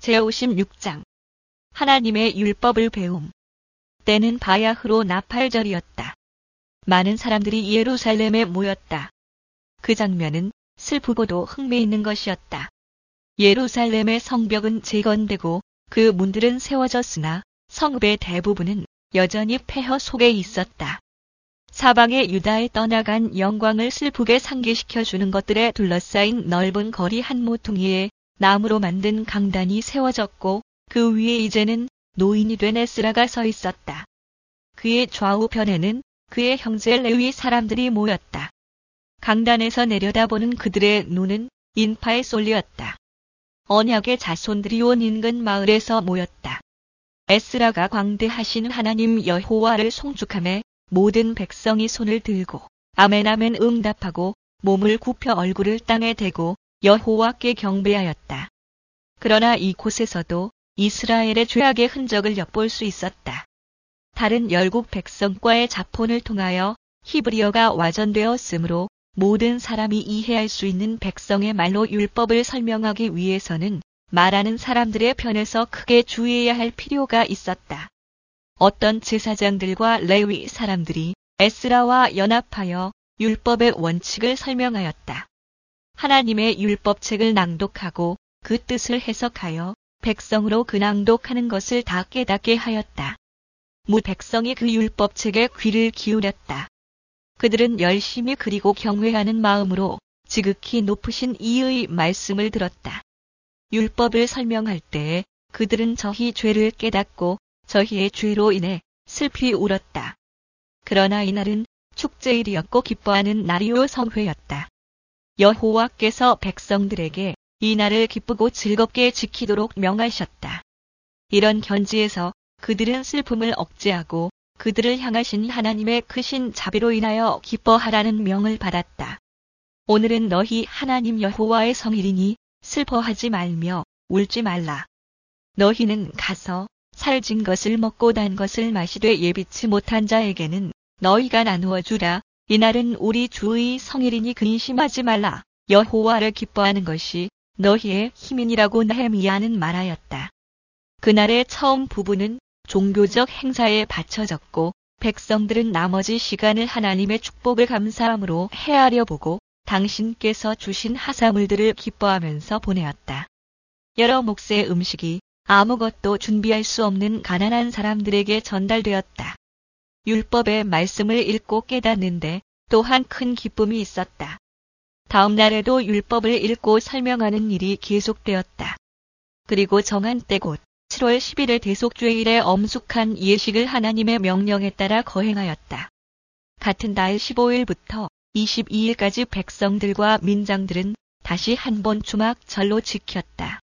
제56장 하나님의 율법을 배움. 때는 바야흐로 나팔절이었다. 많은 사람들이 예루살렘에 모였다. 그 장면은 슬프고도 흥미있는 것이었다. 예루살렘의 성벽은 재건되고 그 문들은 세워졌으나 성읍의 대부분은 여전히 폐허 속에 있었다. 사방의 유다에 떠나간 영광을 슬프게 상기시켜주는 것들에 둘러싸인 넓은 거리 한 모퉁이에 나무로 만든 강단이 세워졌고 그 위에 이제는 노인이 된 에스라가 서 있었다. 그의 좌우편에는 그의 형제 레위 사람들이 모였다. 강단에서 내려다보는 그들의 눈은 인파에 쏠렸다. 언약의 자손들이 온 인근 마을에서 모였다. 에스라가 광대하신 하나님 여호와를 송축하며 모든 백성이 손을 들고 아멘 아멘 응답하고 몸을 굽혀 얼굴을 땅에 대고 여호와께 경배하였다. 그러나 이곳에서도 이스라엘의 죄악의 흔적을 엿볼 수 있었다. 다른 열국 백성과의 자폰을 통하여 히브리어가 와전되었으므로 모든 사람이 이해할 수 있는 백성의 말로 율법을 설명하기 위해서는 말하는 사람들의 편에서 크게 주의해야 할 필요가 있었다. 어떤 제사장들과 레위 사람들이 에스라와 연합하여 율법의 원칙을 설명하였다. 하나님의 율법책을 낭독하고 그 뜻을 해석하여 백성으로 그 낭독하는 것을 다 깨닫게 하였다. 백성이 그 율법책에 귀를 기울였다. 그들은 열심히 그리고 경외하는 마음으로 지극히 높으신 이의 말씀을 들었다. 율법을 설명할 때에 그들은 저희 죄를 깨닫고 저희의 죄로 인해 슬피 울었다. 그러나 이날은 축제일이었고 기뻐하는 날이요 성회였다. 여호와께서 백성들에게 이 날을 기쁘고 즐겁게 지키도록 명하셨다. 이런 견지에서 그들은 슬픔을 억제하고 그들을 향하신 하나님의 크신 자비로 인하여 기뻐하라는 명을 받았다. 오늘은 너희 하나님 여호와의 성일이니 슬퍼하지 말며 울지 말라. 너희는 가서 살진 것을 먹고 단 것을 마시되 예비치 못한 자에게는 너희가 나누어 주라. 이날은 우리 주의 성일이니 근심하지 말라. 여호와를 기뻐하는 것이 너희의 힘이니라고 느헤미야는 말하였다. 그날의 처음 부분은 종교적 행사에 바쳐졌고 백성들은 나머지 시간을 하나님의 축복을 감사함으로 헤아려 보고 당신께서 주신 하사물들을 기뻐하면서 보내었다. 여러 몫의 음식이 아무것도 준비할 수 없는 가난한 사람들에게 전달되었다. 율법의 말씀을 읽고 깨닫는데 또한 큰 기쁨이 있었다. 다음 날에도 율법을 읽고 설명하는 일이 계속되었다. 그리고 정한 때 곧 7월 10일의 대속죄일에 엄숙한 예식을 하나님의 명령에 따라 거행하였다. 같은 달 15일부터 22일까지 백성들과 민장들은 다시 한 번 주막절로 지켰다.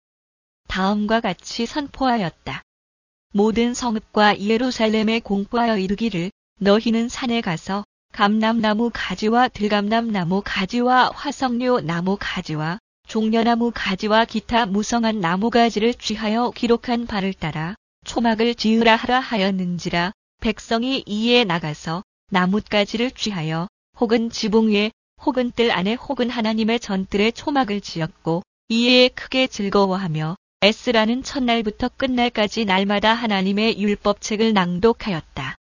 다음과 같이 선포하였다. 모든 성읍과 예루살렘에 공포하여 이르기를 너희는 산에 가서 감람나무 가지와 들감람나무 가지와 화석류 나무 가지와 종려나무 가지와 기타 무성한 나무 가지를 취하여 기록한 바를 따라 초막을 지으라 하라 하였는지라. 백성이 이에 나가서 나뭇가지를 취하여 혹은 지붕 위에 혹은 뜰 안에 혹은 하나님의 전뜰에 초막을 지었고 이에 크게 즐거워하며 에스라는 첫날부터 끝날까지 날마다 하나님의 율법책을 낭독하였다.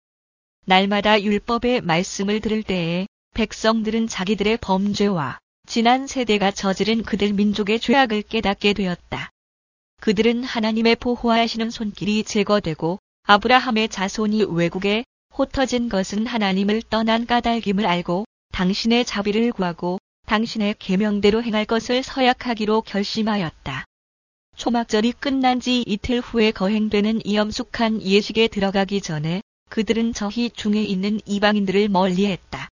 날마다 율법의 말씀을 들을 때에 백성들은 자기들의 범죄와 지난 세대가 저지른 그들 민족의 죄악을 깨닫게 되었다. 그들은 하나님의 보호하시는 손길이 제거되고 아브라함의 자손이 외국에 흩어진 것은 하나님을 떠난 까닭임을 알고 당신의 자비를 구하고 당신의 계명대로 행할 것을 서약하기로 결심하였다. 초막절이 끝난 지 이틀 후에 거행되는 이 엄숙한 예식에 들어가기 전에 그들은 저희 중에 있는 이방인들을 멀리했다.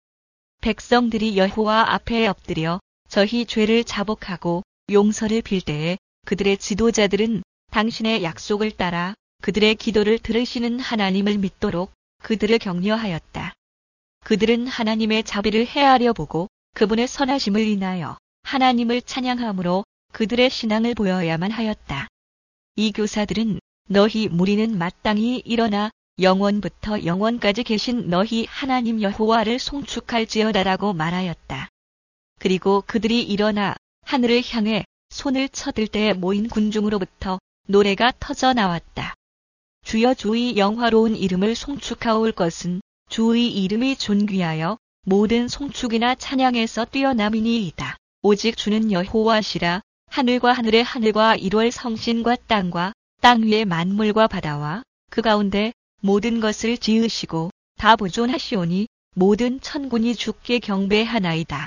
백성들이 여호와 앞에 엎드려 저희 죄를 자복하고 용서를 빌 때에 그들의 지도자들은 당신의 약속을 따라 그들의 기도를 들으시는 하나님을 믿도록 그들을 격려하였다. 그들은 하나님의 자비를 헤아려 보고 그분의 선하심을 인하여 하나님을 찬양함으로 그들의 신앙을 보여야만 하였다. 이 교사들은 너희 무리는 마땅히 일어나 영원부터 영원까지 계신 너희 하나님 여호와를 송축할지어다라고 말하였다. 그리고 그들이 일어나 하늘을 향해 손을 쳐들 때 모인 군중으로부터 노래가 터져 나왔다. 주여 주의 영화로운 이름을 송축하올 것은 주의 이름이 존귀하여 모든 송축이나 찬양에서 뛰어남이니이다. 오직 주는 여호와시라. 하늘과 하늘의 하늘과 이룰 성신과 땅과 땅 위의 만물과 바다와 그 가운데 모든 것을 지으시고 다 보존하시오니 모든 천군이 주께 경배하나이다.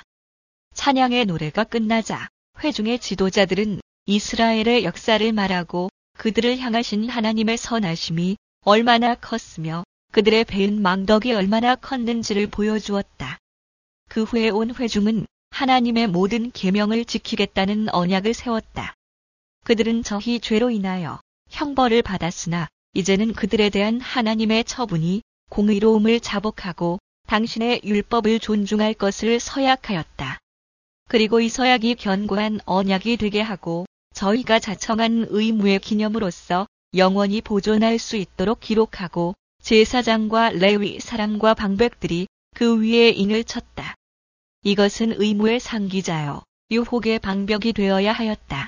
찬양의 노래가 끝나자 회중의 지도자들은 이스라엘의 역사를 말하고 그들을 향하신 하나님의 선하심이 얼마나 컸으며 그들의 배은 망덕이 얼마나 컸는지를 보여주었다. 그 후에 온 회중은 하나님의 모든 계명을 지키겠다는 언약을 세웠다. 그들은 저희 죄로 인하여 형벌을 받았으나 이제는 그들에 대한 하나님의 처분이 공의로움을 자복하고 당신의 율법을 존중할 것을 서약하였다. 그리고 이 서약이 견고한 언약이 되게 하고 저희가 자청한 의무의 기념으로서 영원히 보존할 수 있도록 기록하고 제사장과 레위 사람과 방백들이 그 위에 인을 쳤다. 이것은 의무의 상기자여 유혹의 방벽이 되어야 하였다.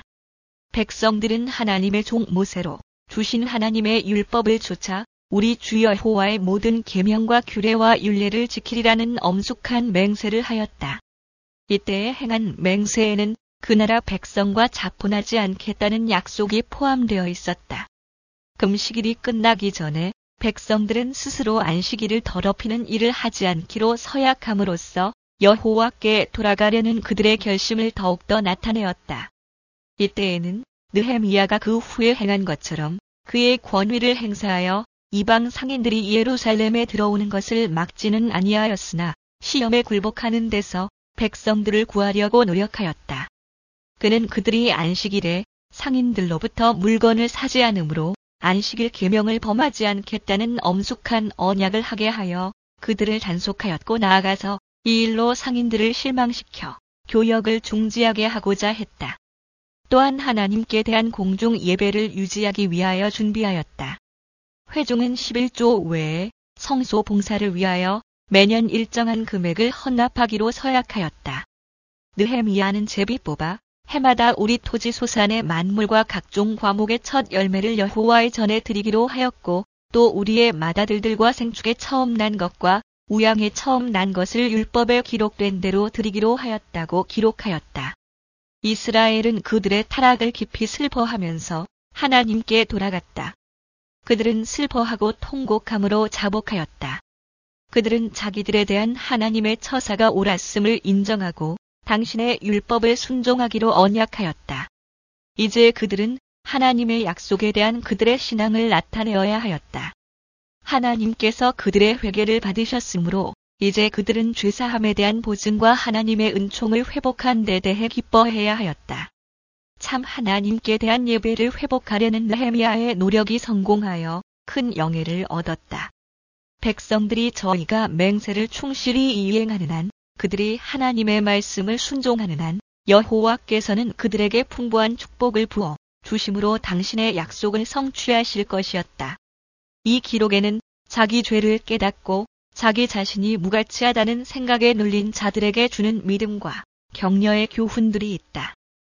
백성들은 하나님의 종 모세로 주신 하나님의 율법을 좇아 우리 주 여호와의 모든 계명과 규례와 율례를 지키리라는 엄숙한 맹세를 하였다. 이때에 행한 맹세에는 그 나라 백성과 자폰하지 않겠다는 약속이 포함되어 있었다. 금식일이 끝나기 전에 백성들은 스스로 안식일을 더럽히는 일을 하지 않기로 서약함으로써 여호와께 돌아가려는 그들의 결심을 더욱더 나타내었다. 이때에는 느헤미야가 그 후에 행한 것처럼 그의 권위를 행사하여 이방 상인들이 예루살렘에 들어오는 것을 막지는 아니하였으나 시험에 굴복하는 데서 백성들을 구하려고 노력하였다. 그는 그들이 안식일에 상인들로부터 물건을 사지 않으므로 안식일 계명을 범하지 않겠다는 엄숙한 언약을 하게 하여 그들을 단속하였고 나아가서 이 일로 상인들을 실망시켜 교역을 중지하게 하고자 했다. 또한 하나님께 대한 공중 예배를 유지하기 위하여 준비하였다. 회중은 11조 외에 성소 봉사를 위하여 매년 일정한 금액을 헌납하기로 서약하였다. 느헤미야는 제비 뽑아 해마다 우리 토지 소산의 만물과 각종 과목의 첫 열매를 여호와의 전에 드리기로 하였고 또 우리의 맏아들들과 생축에 처음 난 것과 우양에 처음 난 것을 율법에 기록된 대로 드리기로 하였다고 기록하였다. 이스라엘은 그들의 타락을 깊이 슬퍼하면서 하나님께 돌아갔다. 그들은 슬퍼하고 통곡함으로 자복하였다. 그들은 자기들에 대한 하나님의 처사가 옳았음을 인정하고 당신의 율법을 순종하기로 언약하였다. 이제 그들은 하나님의 약속에 대한 그들의 신앙을 나타내어야 하였다. 하나님께서 그들의 회개를 받으셨으므로 이제 그들은 죄사함에 대한 보증과 하나님의 은총을 회복한 데 대해 기뻐해야 하였다. 참 하나님께 대한 예배를 회복하려는 느헤미야의 노력이 성공하여 큰 영예를 얻었다. 백성들이 저희가 맹세를 충실히 이행하는 한, 그들이 하나님의 말씀을 순종하는 한, 여호와께서는 그들에게 풍부한 축복을 부어 주심으로 당신의 약속을 성취하실 것이었다. 이 기록에는 자기 죄를 깨닫고 자기 자신이 무가치하다는 생각에 눌린 자들에게 주는 믿음과 격려의 교훈들이 있다.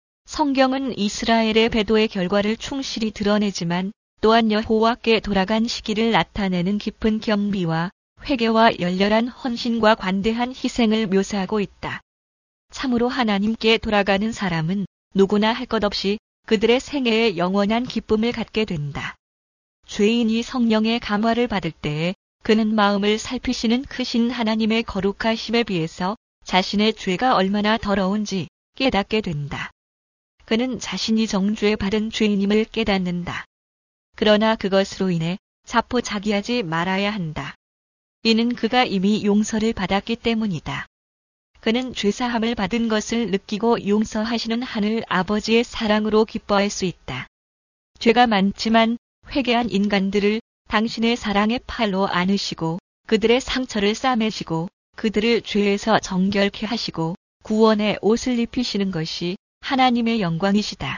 성경은 이스라엘의 배도의 결과를 충실히 드러내지만 또한 여호와께 돌아간 시기를 나타내는 깊은 경비와 회개와 열렬한 헌신과 관대한 희생을 묘사하고 있다. 참으로 하나님께 돌아가는 사람은 누구나 할 것 없이 그들의 생애에 영원한 기쁨을 갖게 된다. 죄인이 성령의 감화를 받을 때에 그는 마음을 살피시는 크신 하나님의 거룩하심에 비해서 자신의 죄가 얼마나 더러운지 깨닫게 된다. 그는 자신이 정죄 받은 죄인임을 깨닫는다. 그러나 그것으로 인해 자포자기하지 말아야 한다. 이는 그가 이미 용서를 받았기 때문이다. 그는 죄사함을 받은 것을 느끼고 용서하시는 하늘 아버지의 사랑으로 기뻐할 수 있다. 죄가 많지만 회개한 인간들을 당신의 사랑의 팔로 안으시고 그들의 상처를 싸매시고 그들을 죄에서 정결케 하시고 구원의 옷을 입히시는 것이 하나님의 영광이시다.